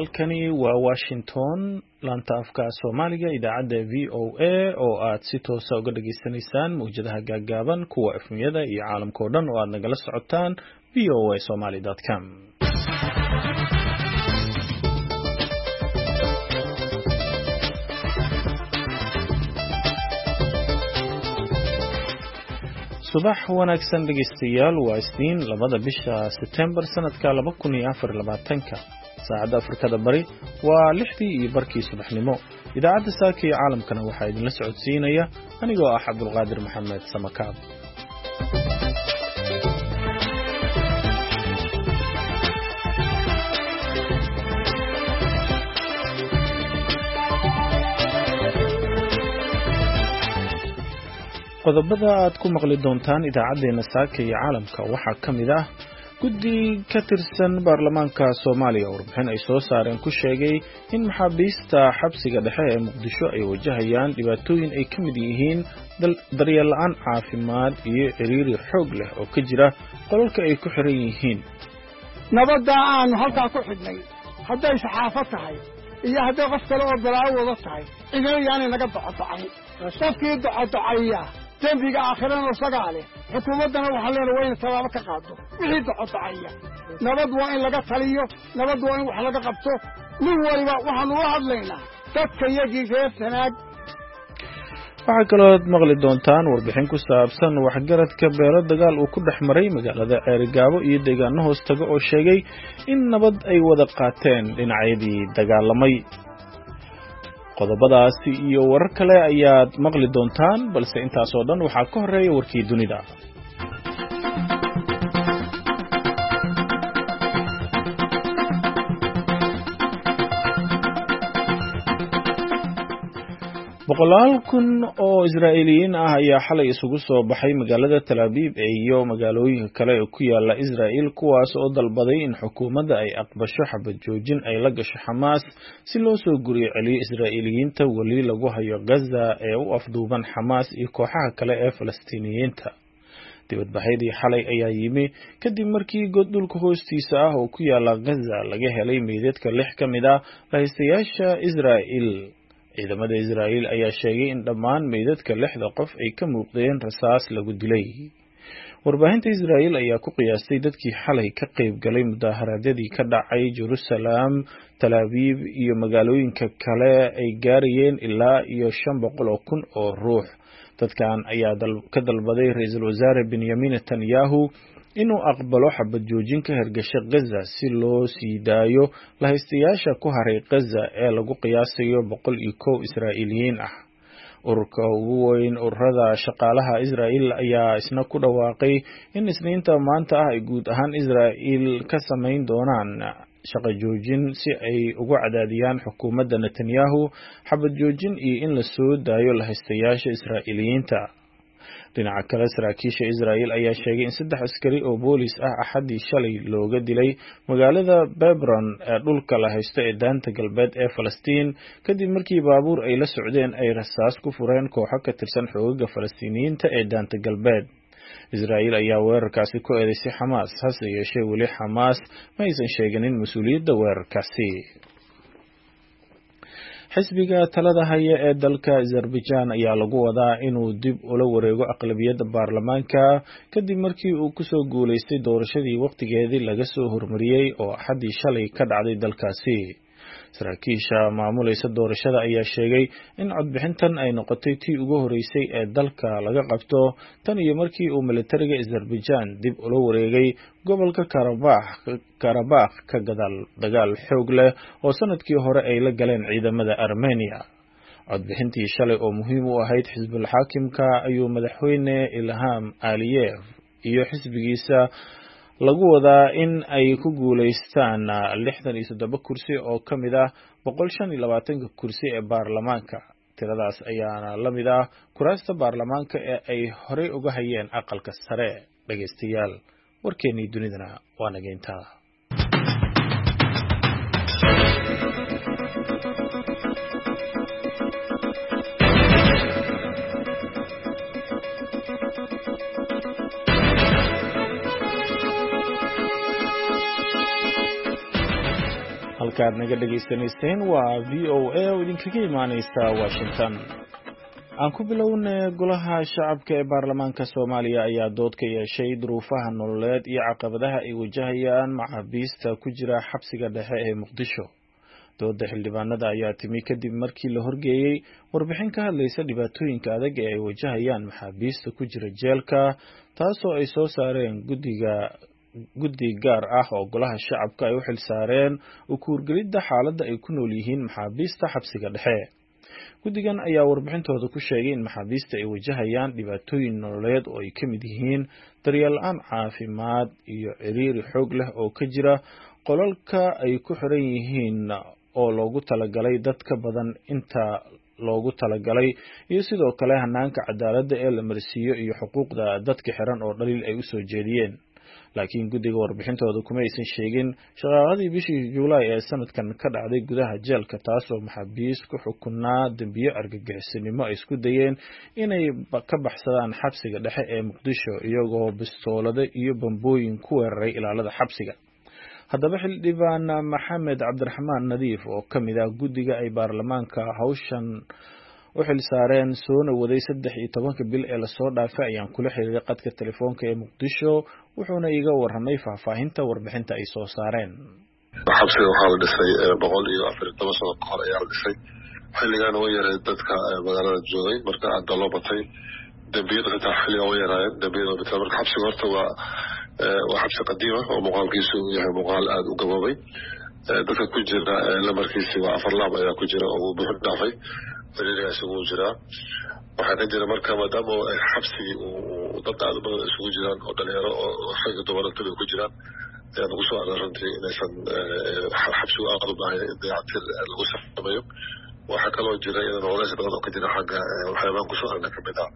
halkani waa Washington laanta afka Soomaaliga idaacadda VOA oo aad si toos ah uga dhageysanaysaan mowjadaha gaagaaban kuwa efmiyada iyo caalamka oo dhan oo aad nagala socotaan voasomali.com. subax wanaagsan dhegeystayaal waa Isniin 2 bisha September sanadka 2024 saacada Afrikada Bari waa 6:00 subaxnimo idaacadda saaka ee caalamkana waxaa idin la socodsiinaya anigoo ah Cabdulqaadir Maxamed Samakaab. qodobada aad ku maqli doontaan idaacadeena saaka iyo caalamka waxaa kamid ah guddi ka tirsan baarlamaanka Soomaaliya oo warbixin ay soo saareen ku sheegay in maxaabiista xabsiga dhexe ee Muqdisho ay wajahayaan dhibaatooyin ay kamid yihiin daryeel la'aan caafimaad iyo ciriiri xoog leh oo ka jira qolalka ay ku xiran yihiin. nabadda aan halka ku xidhnay hadday saxaafad tahay iyo hadday qof kale oo balaawo wada tahay idin yaani naga docodocay qofkii docodocaya dembiga aakhirana sagaale xukuumadana waxa leeyahay way tallaabo ka qaado wixii docodocaya nabad waa in laga taliyo nabad waa in wax laga qabto nin waliba waxaan u hadlaynaa dadka yagii reer Sanaag. waxaa kaloo maqli doontaan warbixin ku saabsan waxgaradka beelo dagaal uu ku dhex maray magaalada Ceerigaabo iyo deegaano hoostaga oo sheegay in nabad ay wada qaateen dhinacyadii dagaalamay. qodobadaasi iyo warar kale ayaad maqli doontaan balse intaas oo dhan waxaa ka horeeya warkii dunida. boqolaal kun oo Israa'iiliyiin ah ayaa xalay isugu soo baxay magaalada Tel Aviv iyo magaalooyinka kale ee ku yaala Israa'iil kuwaas oo dalbaday in xukuumadda ay aqbasho xabad joojin ay la gasho Xamaas si loo soo guriyo celiyo Israa'iiliyiinta wali lagu hayo Gaza ee u afduuban Xamaas iyo kooxaha kale ee Falastiiniyiinta. dibadbaxyadii xalay ayaa yimi kadib markii god dhulka hoostiisa ah oo ku yaala Gaza laga helay meydadka 6 ka mid ah lahaystayaasha Israa'iil. ciidamada Israa'iil ayaa sheegay in dhammaan meydadka 6 qof ay ka muuqdeen rasaas lagu dilay. warbaahinta Israa'iil ayaa ku qiyaastay dadkii xalay ka qayb galay mudaharaadyadii ka dhacay Jerusalem, Tel Aviv iyo magaalooyinka kale ay gaarayeen ilaa iyo 500,000 oo ruux. dadkan ayaa ka dalbaday ra'iisul wasaare Benjamin Netanyahu inuu aqbalo xabad joojin ka hirgasha Gaza si loo sii daayo lahaystayaasha ku haray Gaza ee lagu qiyaasayo 101 Israa'iiliyiin ah. ururka ugu weyn ururada shaqaalaha Israa'iil ayaa isna ku dhawaaqay in Isniinta maanta ah ay guud ahaan Israa'iil ka sameyn doonaan shaqo joojin si ay ugu cadaadiyaan xukuumadda Netanyahu xabad joojin iyo in la soo daayo lahaystayaasha Israa'iiliyiinta. dhinaca kale saraakiisha Israa'iil ayaa sheegay in 3 askari oo boolis ah Axadii shalay looga dilay magaalada Hebron ee dhulka la haysto ee daanta galbeed ee Falastiin kadib markii baabuur ay la socdeen ay rasaas ku fureen kooxo ka tirsan xoogagga Falastiiniyiinta ee daanta galbeed. Israa'iil ayaa weerarkaasi ku eedeysay Xamaas hase yeeshee weli Xamaas ma aysan sheeganin mas'uuliyadda weerarkaasi. xisbiga talada haya ee dalka Azerbaijan ayaa lagu wadaa inuu dib ula wareego aqlabiyadda baarlamaanka kadib markii uu ku soo guuleystay doorashadii waqtigeedii laga soo hormariyay oo Axadii shalay ka dhacday dalkaasi. saraakiisha maamulaysa doorashada ayaa sheegay in codbixintan ay noqotay tii ugu horeysay ee dalka laga qabto tan iyo markii uu militariga Azerbaijan dib ula wareegay gobolka Karabakh ka gadaal dagaal xoog leh oo sanadkii hore ay la galeen ciidamada Armenia. codbixintii shalay oo muhiim u ahayd xisbul xaakimka ayuu madaxweyne Ilham Aliyev iyo xisbigiisa lagu wadaa in ay ku guuleystaan 67 kursi oo ka mid ah 125 kursi ee baarlamaanka. tiradaas ayaana la mid ah kuraasta baarlamaanka ee ay horey uga hayeen aqalka sare. dhageystayaal warkeenii dunidana waa nageyntaa. halkaad naga dhagaysanayseen waa VOA oo idinkaga imaaneysa Washington. aan ku bilownay golaha shacabka ee baarlamaanka Soomaaliya ayaa dood ka yeeshay duruufaha nololeed iyo caqabadaha ay wajahayaan maxaabiista ku jira xabsiga dhexe ee Muqdisho. dooda xildhibaanada ayaa timi kadib markii la horgeeyay warbixin ka hadlaysa dhibaatooyinka adag ee ay wajahayaan maxaabiista ku jira jeelka, taasoo ay soo saareen guddi gaar ah oo golaha shacabka ay u xilsaareen u kuurgelidda xaaladda ay ku nool yihiin maxaabiista xabsiga dhexe. guddigan ayaa warbixintooda ku sheegay in maxaabiista ay wajahayaan dhibaatooyin nololeed oo ay ka mid yihiin daryeel la'aan caafimaad iyo ciriiri xoog leh oo ka jira qolalka ay ku xiran yihiin oo loogu talagalay dad ka badan inta loogu talagalay, iyo sidoo kale hanaanka cadaaladda ee la marsiiyo iyo xuquuqda dadka xiran oo dhaliil ay u soo jeediyeen. laakiin guddiga warbixintooda kuma aysan sheegin shaqaaqadii bishii Juulaay ee sanadkan ka dhacday gudaha jeelka, taasoo maxaabiis ku xukunaa dambiyo argagixisanimo ay isku dayeen inay ka baxsadaan xabsiga dhexe ee Muqdisho iyagoo bistoolada iyo bambooyin ku weeraray ilaalada xabsiga. haddaba xildhibaan Maxamed Cabdiraxmaan Nadiif oo ka mid ah guddiga ay baarlamaanka hawshan u xilsaareen soona waday 13 bil ee la soo dhaafay ayaan kula xiriiray qadka telefoonka ee Muqdisho, wuxuuna iga warramay faahfaahinta warbixinta ay soo saareen. xabsiga waxaa la dhisay 114 sano ka hor ayaa la dhisay. xilligan way yaray dadka magaalada joogay, marka hadda loo batay dambiyada xitaa xilligan way yaraayeen dambiyada batay. marka xabsiga horta waa xabsi qadiima oo muuqaalkiisu yahay muuqaal aad u gaboobay. dadka ku jira lamarkiisi waa 4 laab ayaa ku jira oo buux dhaafay xiriirka isugu jira. waxaa ka jira marka maadaama xabsigii uu dad aad u badan isugu jiraan oo dhalinyaro oo xagga dumarada ku jiraan, ayaa lagu soo ararantay inaysan xabsigu aad u baahan in dayactir lagu sameeyo. waxaa kaloo jira in nololeys badan oo ka jira xagga waxyaabaan kusoo aragna kamid ah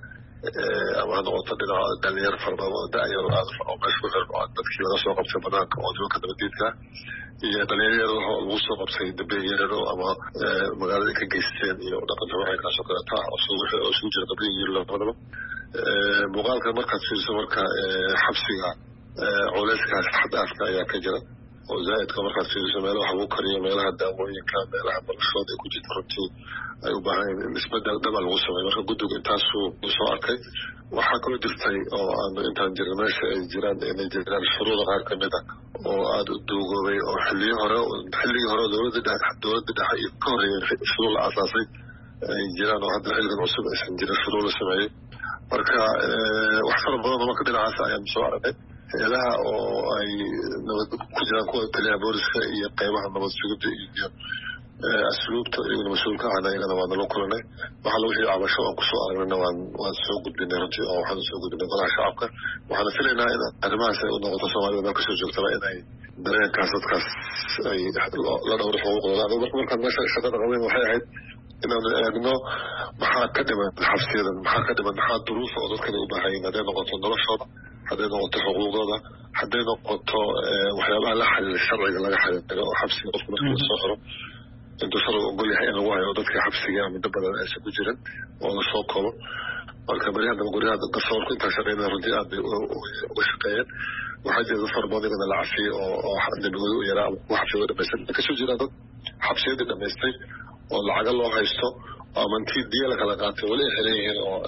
ama ha noqoto dhinaca dhalinyaro fara badan oo da'yaro aad oo meesha ku xiran oo dadkii laga soo qabtay banaanka oo nimanka nabadiidka iyo dhalinyaro oo lagu soo qabtay dambiyo yaryaro ama magaalada ka geysteen iyo dhaqanka waxay kaasoo kaleeta oo isugu jira dambiyo iyo labadaba. muuqaalka markaad fiiriso marka xabsiga culeyskaas xad-aafka ayaa ka jira oo zaa'idka markaad fiiriso meelaha wax lagu kariyo, meelaha daawooyinka, meelaha noloshooda ay ku jirta runtii ay u baahan in isbedel dhaba lagu sameeyo. marka guddigu intaasuu soo arkay. waxaa kaloo jirtay oo aanu intaan jirna meesha ay jiraan inay jiraan shuruuda qaar kamid ah oo aada u duugoobay oo xilligii hore dowladda dhexe iyo ka horreeyay shuruud la aasaasay ay jiraan oo hadda xilligan cusub aysan jirin shuruud la sameeyey. marka wax fara badan oo marka dhinacaas ayaanu soo aragnay. hay-adaha oo ay nabad ku jiraan kuwa taliyaha booliska iyo qeybaha nabad sugidda iyo asluubta iyaguna mas-uulka ahna iyagana waa naloo kulanay. waxaa lagu wixii cabasho aan kusoo aragnayna waan soo gudbinay runtii oo waxaan soo gudbinay golaha shacabka. waxaana filaynaa in arrimahaas ay u noqoto soomaalida meel kasoo joogtaba inay dareenkaas dadkaas ay la dhowro xuquuqdooda. markaan meesha shaqada qabeyn waxay ahayd inaanu eegno maxaa ka dhiman xabsiyadan, maxaa ka dhiman, maxaa duruufa oo dadkana u baahan yihin, hadday noqoto noloshooda, hadday noqoto xuquuqdooda, hadday noqoto waxyaabaha la xiriira sharciga laga xiriiro oo xabsiga qofku markii lasoo xiro intuu sharciga ogol yahay in lagu hayo dadka xabsiga muddo badan aysan ku jirin oo lasoo koobo. marka baryahan guryaha garsoorku intaa shaqeynaya runtii aad bay uga shaqeeyeen. waxaa jira dad fara badan igana la cafiyey oo dambigooda u yaraa ama kuwa xabsigooda dhamaystay. kasoo jiraan dad xabsiyadii dhamaystay oo lacaga loo haysto ama intii diya la kala qaatay weli ay xiran yihiin oo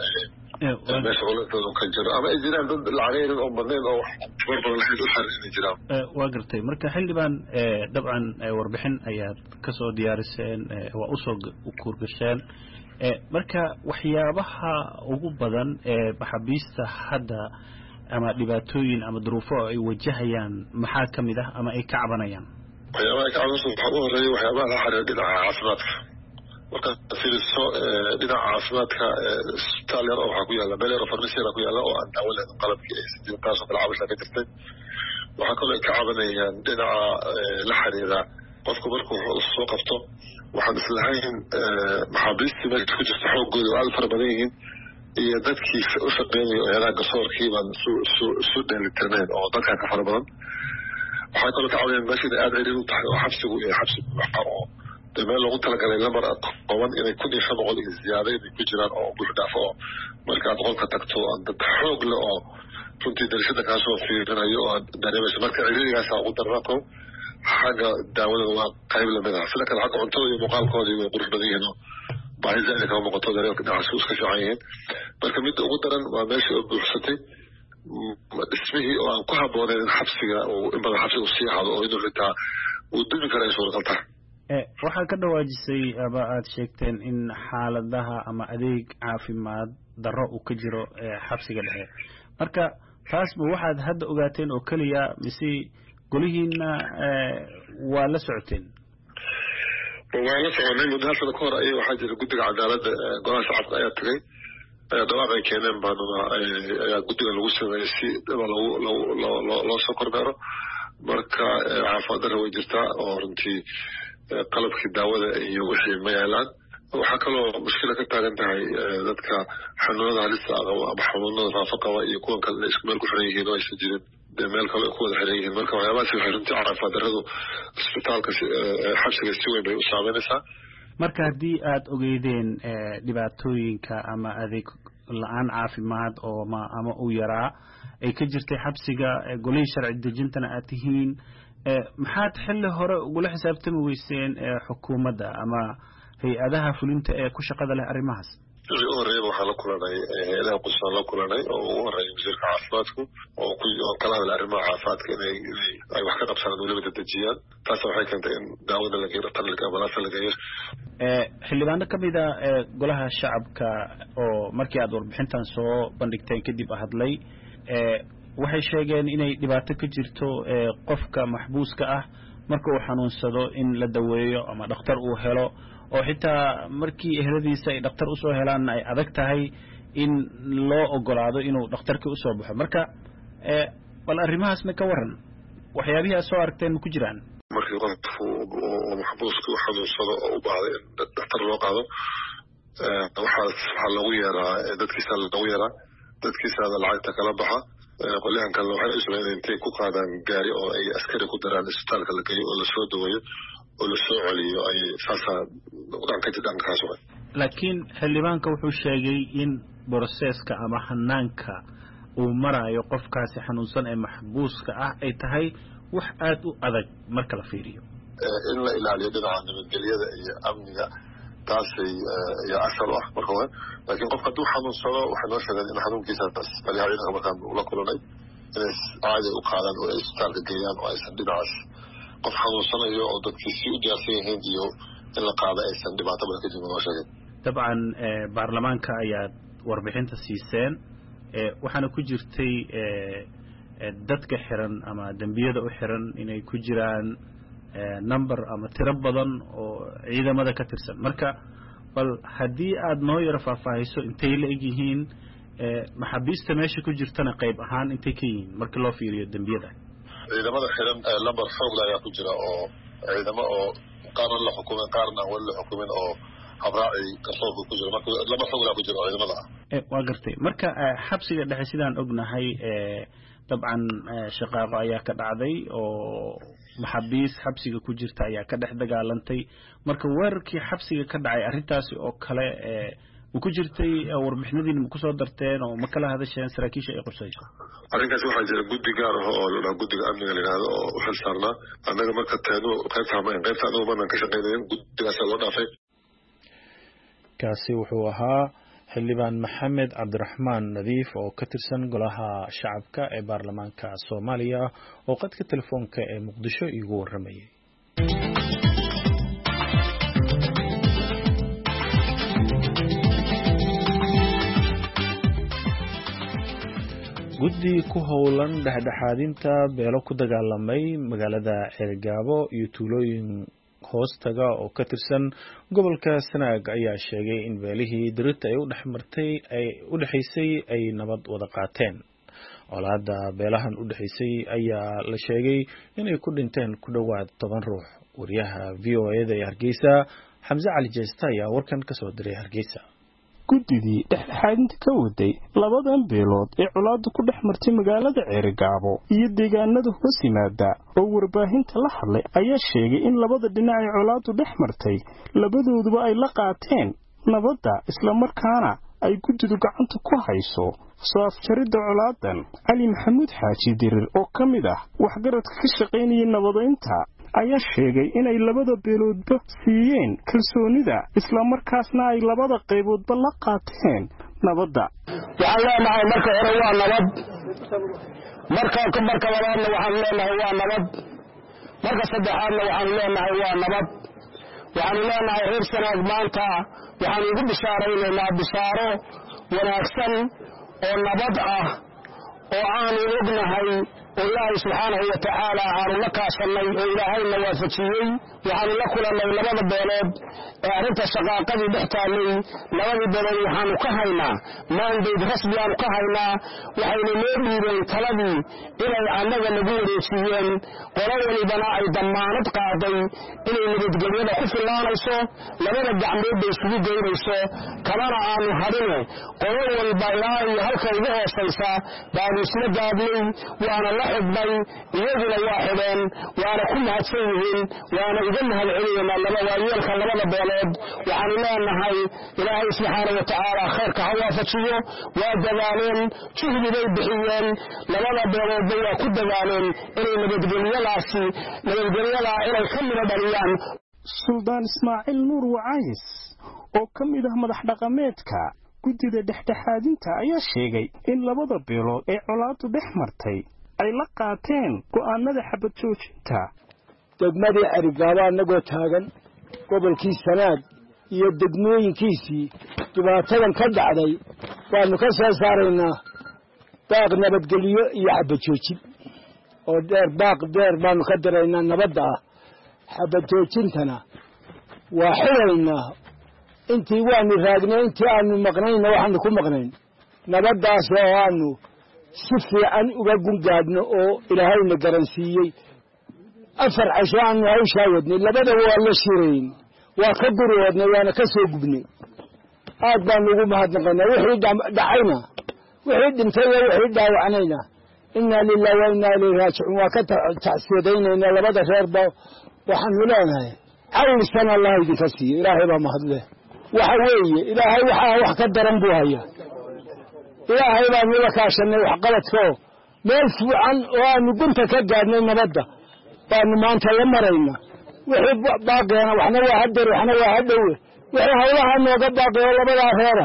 meesha culeysooda ka jiro ama ay jiraan dad lacagayrin oo badnayn oo tabar badan lahayd u xiran inay jiraan. waa gartay. marka xildhibaan dabcan warbixin ayaad kasoo diyaariseen, waa usoo kuurgasheen. marka waxyaabaha ugu badan ee maxaabiista hadda ama dhibaatooyin ama duruufo ay wajahayaan maxaa ka mid ah ama ay ka cabanayaan? waxyaabaha ay ka cabanayso waxaa u horeeya waxyaabaha la xiriira dhinaca caafimaadka. markaad fiiriso dhinaca caafimaadka isbitaal yar oo waxaa ku yaalla meel yar oo farmasi yara ku yaalla oo aan daawo lahayn qalabkii aysan jirin, taasoo kale cabashaa ka jirtay. waxaa kaloo ay ka cabanayaan dhinaca la xiriira qofku markuu soo qabto waxaan islahayn maxaabiistii meesha ku jirta xooggooda oo aad u fara badan yihiin iyo dadkii u shaqeynaya hay-adaha garsoorkii baan isu dheelitirnayn oo dadkaa ka fara badan. waxaa kaloo ka cabanayaan meesha inay aada ciriir u tahay oo xabsigu iyo xabsi buuxa oo dee meel loogu talagalay lamar kooban inay 1,500 iyo ziyaada inay ku jiraan oo buux dhaafo oo markaad qolka tagto dad xoog leh oo runtii darashada kaasoo fiirinayo oo dareemayso. marka ciriirigaasa ugu darnaa kow. حاجة داود وقايم لمنها فلكن حاجة عنطوي مقال قاضي وقرش بديهنه بعد ذلك هم مقطع ذلك نعسوس كشعين لكن مدة قدرا وماشي بحثتي اسمه وانقها بوضع الحبسية وإنبغى الحبسية والسياحة وإنه لتا ودون كرئيس ورقلتها waxaa ka dhawaajisay aba aad sheegteen in xaaladaha ama adeeg caafimaad darro uu ka jiro xabsiga dhexe marka taasba waxaad hadda ogaateen oo kaliya mise golihiina waa la socoteen waa la soconay muddo hal sano ka hor ayay waxaa jira guddiga cadaaladda golaha shacabka ayaa tagay dhawaaq ay keeneen baanuna ayaa guddiga lagu sameeyey si dhiba loo soo kormeero marka caafimaad darra way jirtaa oo runtii qalabkii daawada iyo wixii ma yaalaan waxaa kaloo mushkila ka taagan tahay dadka xanuunada halista qaba ama xanuunada faafa qaba iyo kuwan kale isku meel ku xiran yihiin oo aysan jirin meel kale ku wada xiran yihiin marka waxyaabahaasi waxay runtii caafimaad darradu isbitaalka xabsiga si weyn bay u saameynaysaa marka haddii aad ogeydeen dhibaatooyinka ama adeeg la-aan caafimaad oo ama uu yaraa ay ka jirtay xabsiga golihii sharci dejintana aad tihiin maxaad xilli hore ugula xisaabtami weyseen xukuumadda ama hay-adaha fulinta ee ku shaqada leh arrimahaas ugu horreeyaba waxaan la kulanay hay-adaha qusaan la kulanay oo ugu horreeya wasiirka caafimaadku oo kala hadla arrimaha caafimaadka inay ay wax ka qabsadaan weliba dadejiyaan taas waxay keentay in daawada la geeyo dhaqtarka ambalaasta la geeyo xildhibaano ka mid a golaha shacabka oo markii aad warbixintan soo bandhigteen kadib hadlay waxay sheegeen inay dhibaato ka jirto qofka maxbuuska ah marka uu xanuunsado in la daweeyo ama dhakhtar uu helo oo xitaa markii eheladiisa ay dhakhtar usoo helaanna ay adag tahay in loo ogolaado inuu dhakhtarkii usoo baxo marka bal arrimahaasna ka waran waxyaabihii aad soo aragteen ma ku jiraan markii qofku oo maxbuuska u xanuunsado oo u baahday in dhakhtar loo qaado waxaa loogu yeeraa dadkiisa lacagta kala baxa qolyahan kalena waxay u sameeyeen intay ku qaadaan gaari oo ay askari ku daraan isbitaalka la geeyo oo lasoo daweeyo oo lasoo celiyo ay saasaa dhankaas waay laakiin xildhibaanka wuxuu sheegay in broseska ama hanaanka uu marayo qofkaasi xanuunsan ee maxbuuska ah ay tahay wax aad u adag marka la fiiriyo in la ilaaliyo dhinaca nabadgelyada iyo amniga taasay ayaa asal ah marka hore laakiin qofka hadduu xanuunsado waxay noo sheegeen in xanuunkiisa taliyaha ciidanka markaan ula kulanay inay caadi u qaadaan oo ay isbitaalka geeyaan oo aysan dhinacaas qof xanuunsanayo oo dadkii si u diyaarsan yihiin iyo in la qaado aysan dhibaato badan ka jirin noo sheegeen dabcan baarlamaanka ayaad warbixinta siiseen waxaana ku jirtay dadka xiran ama dembiyada u xiran inay ku jiraan number ama tiro badan oo ciidamada ka tirsan marka bal haddii aad noo yaro faahfaahiso intay la eg yihiin maxaabiista meesha ku jirtana qayb ahaan intay ka yihiin markii loo fiiriyo dembiyada ciidamada xiran lambar xoogla ayaa ku jira oo ciidamo oo qaarna la xukumeen qaarna aan weli la xukumin oo habraaci garsoorka ku jira marka lambar xoogla ku jira ciidamada waa gartay marka xabsiga dhexe sidaan ognahay dabcan shaqaaqo ayaa ka dhacday oo maxaabiis xabsiga ku jirta ayaa ka dhex dagaalantay marka weerarkii xabsiga ka dhacay arrintaasi oo kale ma ku jirtay warbixinadiina ma kusoo darteen oo ma kala hadasheen saraakiisha ay qorsayso arrinkaasi waxaa jira guddi gaar ah oo la guddiga amniga la yidhaahdo oo u xil saarnaa annaga marka teenu qaybta anagu maanaan ka shaqaynayn guddigaasaa loo dhaafay kaasi wuxuu ahaa xildhibaan maxamed cabdiraxmaan nadiif oo ka tirsan golaha shacabka ee baarlamaanka soomaaliya oo qadka telefoonka ee muqdisho iigu warramayay guddi ku howlan dhexdhexaadinta beelo ku dagaalamay magaalada ceelgaabo iyo tuulooyin hoostaga oo ka tirsan gobolka sanaag ayaa sheegay in beelihii dirirta ay u dhexaysay ay nabad wada qaateen colaadda beelahan u dhexaysay ayaa la sheegay inay ku dhinteen ku dhowaad 10 ruux wariyaha VOA-da ee Hargeysa Xamse Cali Jeesta ayaa warkan ka soo diray Hargeysa guddidii dhexdhexaadinta ka waday labadan beelood ee colaaddu ku dhex martay magaalada Ceerigaabo iyo deegaanada hoos yimaada oo warbaahinta la hadlay ayaa sheegay in labada dhinac ee colaaddu dhex martay labadooduba ay la qaateen nabadda isla markaana ay guddidu gacanta ku hayso soo afjaridda colaadan Cali Maxamuud Xaaji Dirir oo ka mid ah waxgaradka ka shaqaynaya nabadeynta ayaa sheegay inay labada beeloodba siiyeen kalsoonida isla markaasna ay labada qayboodba la qaateen nabadda. waxaan leenahay marka hore waa nabad, marka labaadna waxaan leenahay waa nabad, marka saddexaadna waxaan leenahay waa nabad. waxaan leenahay reer Sanaag maanta waxaan ugu bishaaraynaynaa bishaaro wanaagsan oo nabad ah oo aanu ognahay oo Ilaahay subxaanahu wa ta'aala aanu la kaashanay oo Ilaahayna waafajiyey. waxaanu la kulannay labada beelood ee arrinta shaqaaqadii dhex taallay. labadii beelood waxaanu ka haynaa maandeed rasmi aanu ka haynaa. waxayna noo dhiibeen taladii inay annaga nagu wareejiyeen, qolo walibana ay damaanad qaaday inay nabadgelyada ku filaanayso, labada gacmood bay isugu geynayso, kalena aanu hadhine qolo walba ilaa iyo halka ugu hoosaysa baanu isla gaadnay. waana la xidhnay, iyaguna waa xidheen, waana ku mahadsan yihiin, waana uga mahadcelinaynaa waayeelka labada beelood. waxaanu leenahay ilaahay subxaanahu wa ta'aala khayrka ha waafajiyo. waa dadaaleen, juhdi bay bixiyeen, labada beeloodba waa ku dadaaleen inay nabadgelyadaa inay ka midho dhaliyaan. Suldaan Ismaaciil Nuur Wacays oo ka mid ah madax dhaqameedka guddida dhexdhexaadinta ayaa sheegay in labada beelood ee colaadu dhex martay ay la qaateen go'aanada xabad joojinta. degmadii Carigaabo annagoo taagan gobolkii Sanaag iyo degmooyinkiisii dhibaatadan ka dhacday waanu ka soo saaraynaa baaq nabadgelyo iyo xabad joojin oo baaq dheer baanu ka diraynaa nabadda ah. xabad joojintana waa xiraynaa intii waanu raagnay, intii aanu maqnayna waxaanu ku maqnayn nabaddaas oo aanu si fiican uga gungaadhno oo Ilaahayna garansiiyey. 4 casho aanu hawshaa wadnay, labada waa la shirayn, waa ka gurwadnay, waana ka soo gubnay. aad baanu ugu mahadnaqaynaa wixii dhacayna, wixii dhintay iyo wixii dhaawacnayna inna lillahi wa inna ilayhi raaji'uun. waa ka tacsiyadaynaynaa labada reerba. waxaanu leenahay cawsan Allah idinka siiyo, ilaahay baa mahadle. waxa weeye ilaahay wax ka daran buu hayaa. ilaahay baa nala kaashanay wax qaladko meel fiican oo aanu gunta ka gaadhnay nabadda baanu maanta la marayna. wixii baaqeena waxna waa hadar, waxna waa hadhowe. wixii hawlaha nooga baaqeeyo labada reera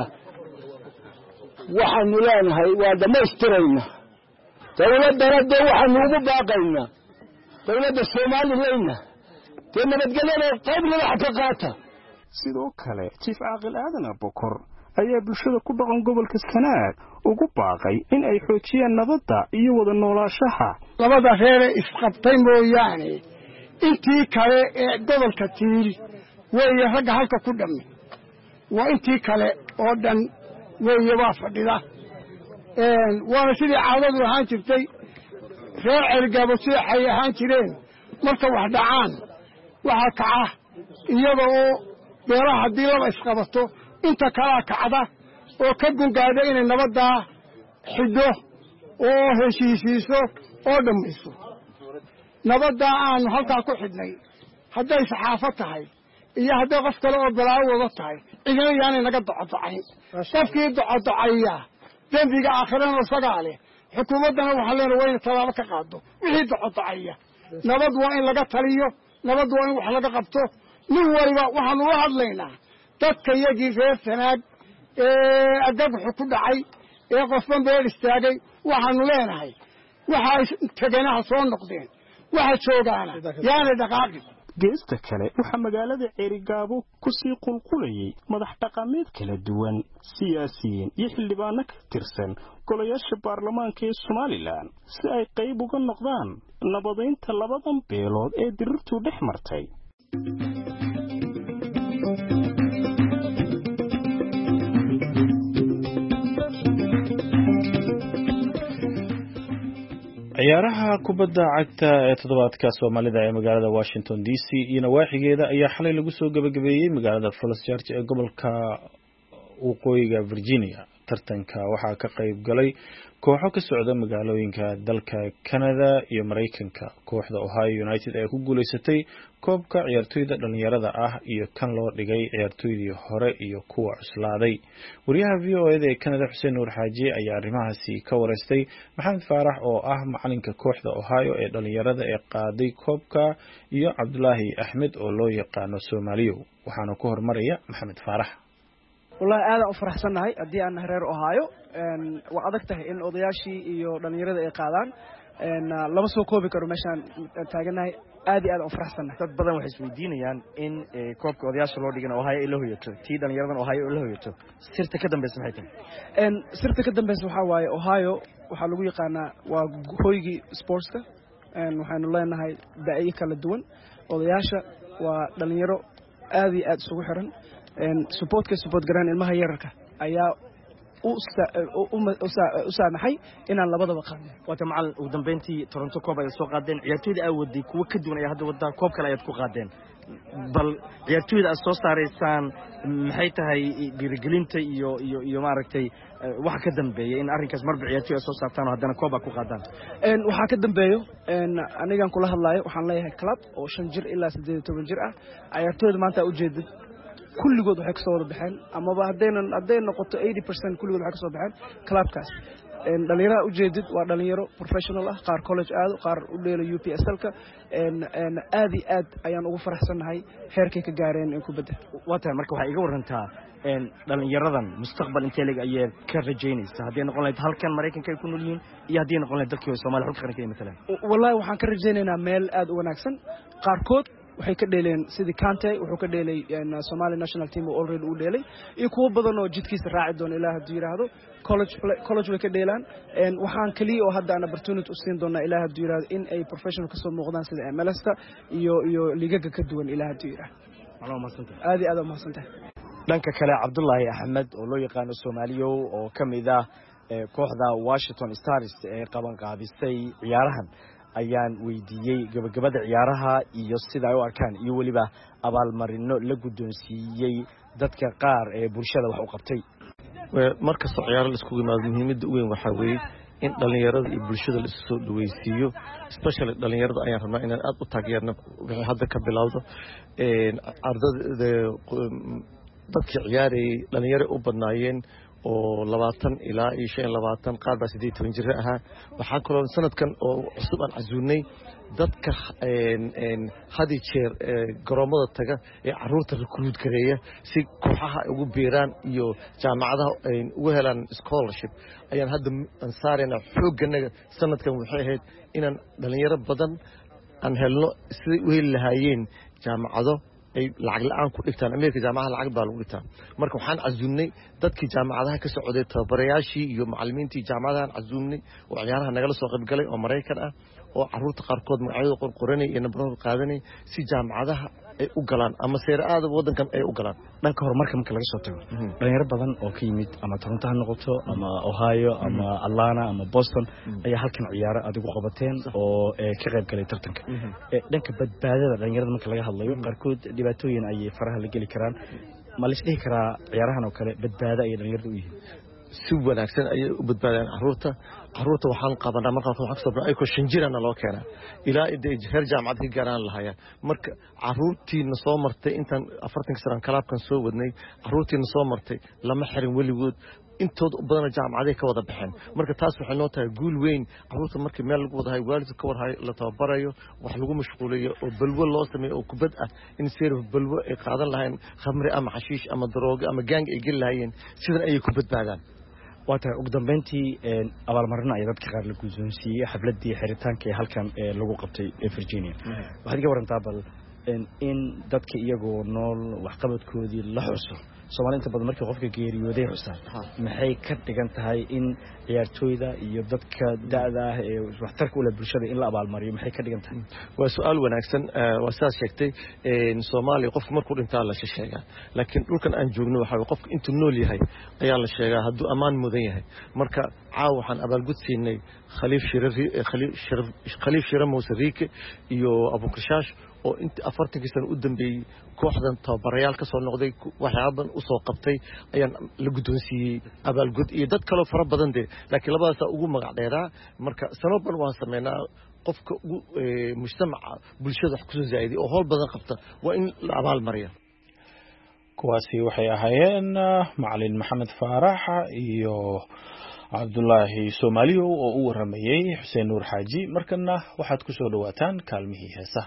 waxaanu leenahay waa dhamaystirayna. dawladdana dee waxaanu ugu baaqaynaa dawladda Soomaaliland dee nabadgelyada qayb madax ka qaata. sidoo kale Chief Caaqil Aadan Abukar ayaa bulshada ku dhaqan gobolka Sanaag ugu baaqay in ay xoojiyaan nabadda iyo wada noolaanshaha. labada reer isqabtay mooyaane intii kale ee gobolka Tiil weeye ragga halka ku dhamay. waa intii kale oo dhan weeye waa fadhida. waana sidii caadadu ahaan jirtay reer Carigaabo sida xay ahaan jireen. marka wax dhacaan waxa kaca iyada oo beelaha haddii laba isqabato inta kala kacda oo ka gungaada inay nabadda xidho oo heshiisiiso oo dhamayso. nabadda aanu halkaa ku xidhnay hadday saxaafo tahay iyo hadday qof kale oo balaawo wada tahay cidina yaanay naga docodocayn. qofkii docodocaya dembiga aakhirana isagaa leh. xukuumaddana waxaa leenahay waa inay tallaabo ka qaado wixii docodocaya. nabad waa in laga taliyo, nabad waa in wax laga qabto. nin waliba waxaanu la hadlaynaa dadka iyagii reer Sanaag ee agaguxu ku dhacay ee qofban beel istaagay. waxaanu leenahay waxa taganaha soo noqdeen, waxa joogaana yaana dhaqaaqi. geesta kale waxaa magaalada Carigaabo ku sii qulqulayay madax dhaqameed kala duwan, siyaasiyiin iyo xildhibaano ka tirsan golayaasha baarlamaanka ee Somaliland si ay qayb uga noqdaan nabadeynta labadan beelood ee dirirtu dhex martay. ciyaaraha kubadda cagta ee toddobaadka Soomaalida ee magaalada Washington DC iyo nawaaxigeeda ayaa xalay lagu soo gabagabeeyay magaalada Falls Church ee gobolka waqooyiga Virginia. tartanka waxaa ka qayb galay kooxo ka socda magaalooyinka dalka Canada iyo Mareykanka. Kooxda Ohio United ee ku guuleysatay koobka ciyaartoyda dhalinyarada ah iyo kan loo dhigay ciyaartoydii hore iyo kuwa cuslaaday. Wariyaha VOA ee Canada Xuseen Nuur Xaaji ayaa arrimahaasi ka wareystay Maxamed Faarax oo ah macalinka kooxda Ohio ee dhalinyarada ee qaaday koobka iyo Cabdulaahi Axmed oo loo yaqaano Soomaaliyo. waxaana ku hormaraya Maxamed Faarax. والله أنا أفرح سنة هاي أدي أنا هرير أوهايو وأدكته إن أضياشي إيو دنيرة إيقادان إن لما سو كوبي كرو مشان تاجنا أدي أنا أفرح سنة. بدل واحد سويديني يعني إن كوب أضياش لو ديجنا أوهايو إله يتو تي دنيرة أوهايو إله يتو صرت كده بس محيطين. إن صرت كده بس وحواي أوهايو وحلوي قانا وهويجي سبورتسكا إن وحنا الله إن هاي دقيقة كلا دون أضياشة ودنيرة أدي سوحرن. support garan ilmaha yararka ayaa u saamaxay inaan labadaba qaadno wata macal ugu dambeyntii Toronto Cup ay soo qaadeen ciyaartoyda ay waday kuwa ka duwan ay hadda wadaan koob kale ay ku qaadeen bal ciyaartoyda ay soo saareysaan maxay tahay dhiirigelinta iyo maaragtay waxa ka dambeeyay in arrinkaas marba ciyaartoyda soo saartaan oo haddana koob ku qaadaan waxa ka dambeeyo anigan kula hadlayo waxaan leeyahay club oo 5 jir ilaa 18 jir ah ciyaartoyda maanta u jeedid kulligood waxay ka soo wada baxeen ama haday noqoto 80% kulligood waxay ka soo baxeen clubkaas dhalinyarada u jeedid waa dhalinyaro professional ah qaar college aado qaar u dheelo UPSL-ka aad ayaan ugu faraxsanahay heerkay ka gaareen in kubadda wata marka waxa iga warantaa dhalinyaradan mustaqbal intee leeg ayay ka rajaynaysaa haddii noqon lahayd halkan Mareykanka ay ku nool yihiin iyo haddii noqon lahayd dalkii Soomaaliya xulka qaranka mesela wallahi waxaan ka rajaynaynaa meel aad u wanaagsan qaarkood waxay ka dheeleen sidii Kante wuxuu ka dheelay Somali national team oo already u dheelay iyo kuwa badan oo jidkiisa raaci doona ilaa hadii yiraahdo college way ka dheelaan waxaan kaliya oo hadda aan opportunity u siin doonaa ilaa hadii yiraahdo in ay professional ka soo muuqdaan sida MLS-ta iyo liigaga ka duwan ilaa hadii yiraahdo aad u mahadsantahay dhanka kale Cabdulaahi Axmed oo loo yaqaan Soomaaliyo oo kamid ah kooxda Washington Stars ee qaban qaabisay ciyaarahan ayaan weydiiyay gabagabada ciyaaraha iyo sida ay u arkaan iyo waliba abaalmarino la guddoonsiiyay dadka qaar ee bulshada wax u qabtay markasta ciyaaro la isku yimaado muhiimadda weyn waxa weeye in dhalinyarada iyo bulshada la soo dhaweysiiyo especially dhalinyarada ayaan rabnaa inaan aad u taageerno wixii hadda ka bilowdo ardada dadkii ciyaarayay dhalinyaro u badnaayeen oo 20 ilaa 25 qaar baa 18 jir ahaa waxa kaloo sanadkan oo cusub aan casuunay dadka hadi jeer garoomada taga ee caruurta recruit gareeya si kooxaha ugu beeraan iyo jaamacadaha ay ugu helaan scholarship ayaan hadda ansaarina xooganaga sanadkan waxay ahayd inaan dhalinyaro badan aan helno si u heli lahaayeen jaamacado ay lacag la'aan ku dhigtaan Ameerika jaamacadaha lacag baa lagu dhigtaa marka waxaan casuunay dadkii jaamacadaha ka socday tababarayaashii iyo macallimiintii jaamacadaha casuunay oo ciyaaraha nagala soo qayb galay oo Mareykan ah oo caruurta qaarkood magacyada qorqoranay iyo nabarada qaadanay si jaamacadaha ay u galaan ama seeraada wadankan ay u galaan dhanka horumarka marka laga soo tago dhalinyaro badan oo ka yimid ama Toronto ha noqoto ama Ohio ama Atlanta ama Boston ayaa halkan ciyaaro adigu qabateen oo ka qayb galay tartanka dhanka badbaadada dhalinyarada marka laga hadlayo qaarkood dhibaatooyin ay faraha la gali karaan ma la isdhihi karaa ciyaarahan oo kale badbaada ay dhalinyaradu u yihiin si wanaagsan ay u badbaadaan caruurta waxaan qabanaa marka waxa soo baa ay ko shinjirana loo keenaa ilaa heer jaamacad ka gaaraan lahaya marka caruurtiina soo martay intan 40 sano kalaabkan soo wadnay caruurtiina soo martay lama xirin waligood intood u badan jaamacaday ka wada baxeen marka taas waxay noo tahay guul weyn caruurta markii meel lagu wadahay waalidka ka warhay la tababarayo wax lagu mashquuliyo oo balwo loo sameeyo oo kubad ah in seero balwo ay qaadan lahayn khamri ama xashiish ama daroogo ama gang ay gal lahayn sidan ay ku badbaadaan wata ugu dambeyntii abaalmarino ay dadka qaar la guddoonsiiyay xafladii xiritaanka ee halkan lagu qabtay Virginia waxaad ka warantaa bal in dadka iyagoo nool wax qabadkoodii la xuso Soomaaliinta badan markii qofka geeriyooday xusaan maxay ka dhigan tahay in ciyaartoyda iyo dadka da'da ah ee waxtarka u leh bulshada in la abaalmariyo maxay ka dhigan tahay waa su'aal wanaagsan waa saas sheegtay Soomaaliya qof markuu dhintaa la sheegaa laakiin dhulkan aan joogno waxa qofka intuu nool yahay ayaa la sheegaa hadduu amaan mudan yahay marka caaw waxaan abaalgud siinay Khaliif Shire Muuse Riike iyo Abu Kirshash oo inta 40 sano u dambeeyay kooxdan tababarayaal ka soo noqday waxyaaban u soo qabtay ayaan la guddoonsiiyay abaalgud iyo dad kale fara badan laakiin labadaas ugu magac dheeraa marka sanoban waan sameynaa qofka ugu mujtamaca bulshada wax ku soo zaa'iday oo howl badan qabta waa in la abaal mariyo kuwaasi waxay ahaayeen macallin maxamed faarax iyo cabdullaahi Soomaaliyo oo u waramayay Xuseen Nuur Xaaji markana waxaad ku soo dhawaataan kaalmihii heesaha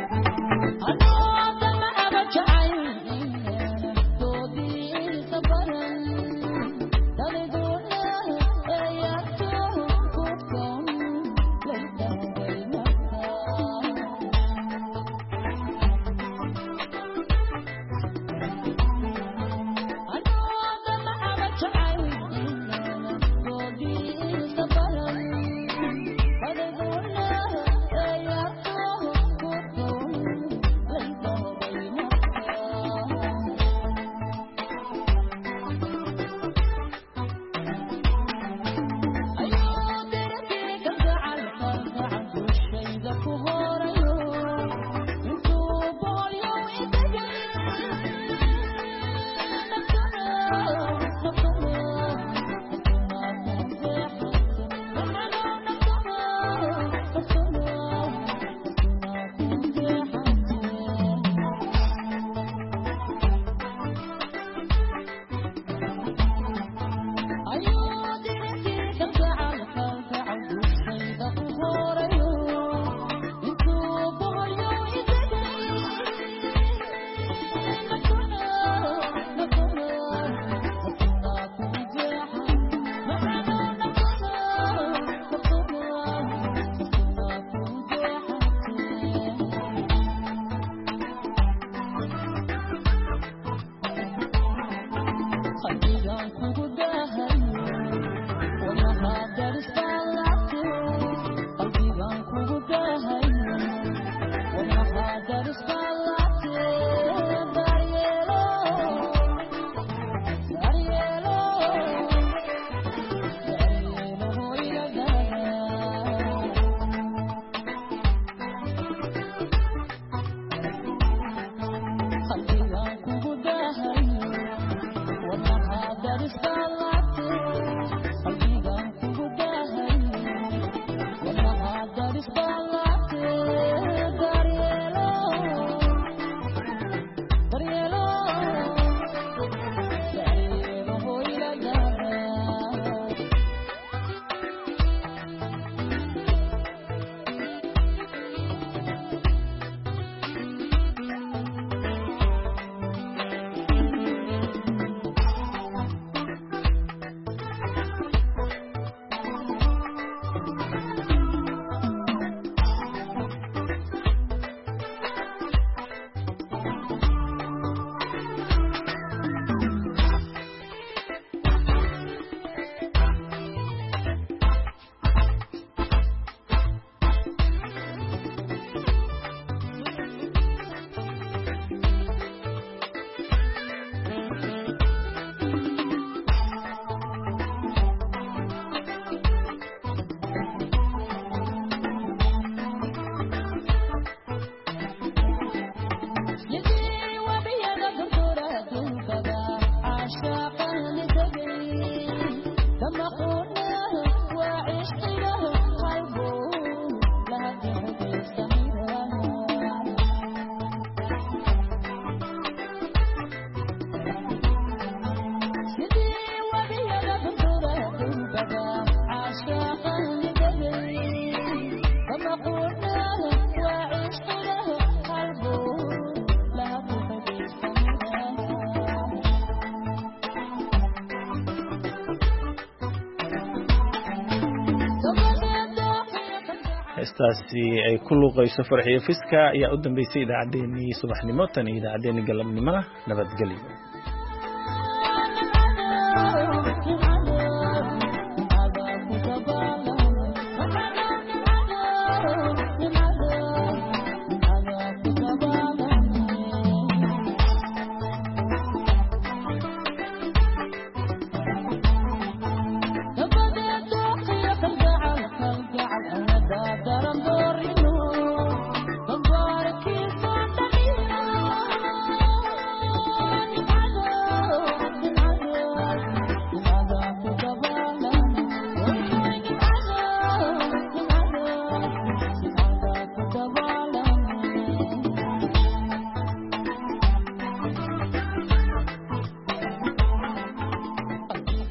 heestaasi ay ku luuqayso Farxiyo Fiska ayaa u dambeysay idaacadeennii subaxnimo tan iyo idaacadeennii galabnimo nabadgelyo